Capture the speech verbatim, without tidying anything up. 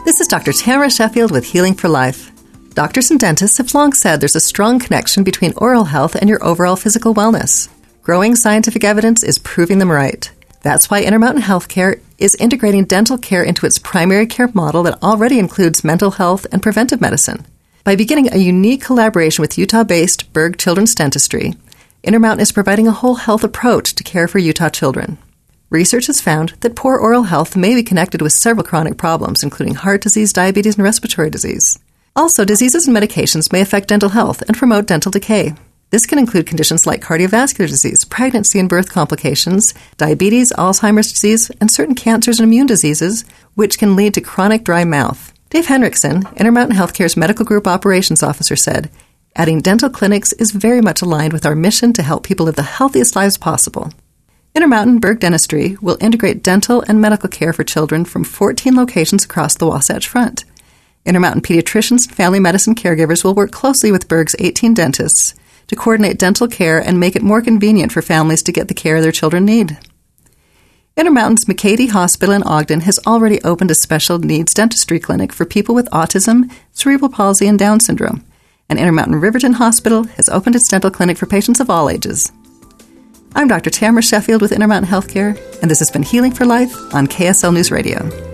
This is Doctor Tamara Sheffield with Healing for Life. Doctors and dentists have long said there's a strong connection between oral health and your overall physical wellness. Growing scientific evidence is proving them right. That's why Intermountain Healthcare is integrating dental care into its primary care model that already includes mental health and preventive medicine. By beginning a unique collaboration with Utah-based Berg Children's Dentistry, Intermountain is providing a whole health approach to care for Utah children. Research has found that poor oral health may be connected with several chronic problems, including heart disease, diabetes, and respiratory disease. Also, diseases and medications may affect dental health and promote dental decay. This can include conditions like cardiovascular disease, pregnancy and birth complications, diabetes, Alzheimer's disease, and certain cancers and immune diseases, which can lead to chronic dry mouth. Dave Henriksen, Intermountain Healthcare's Medical Group Operations Officer, said, "Adding dental clinics is very much aligned with our mission to help people live the healthiest lives possible." Intermountain Berg Dentistry will integrate dental and medical care for children from fourteen locations across the Wasatch Front. Intermountain pediatricians and family medicine caregivers will work closely with Berg's eighteen dentists to coordinate dental care and make it more convenient for families to get the care their children need. Intermountain's McCady Hospital in Ogden has already opened a special needs dentistry clinic for people with autism, cerebral palsy, and Down syndrome. And Intermountain Riverton Hospital has opened its dental clinic for patients of all ages. I'm Doctor Tamara Sheffield with Intermountain Healthcare, and this has been Healing for Life on K S L News Radio.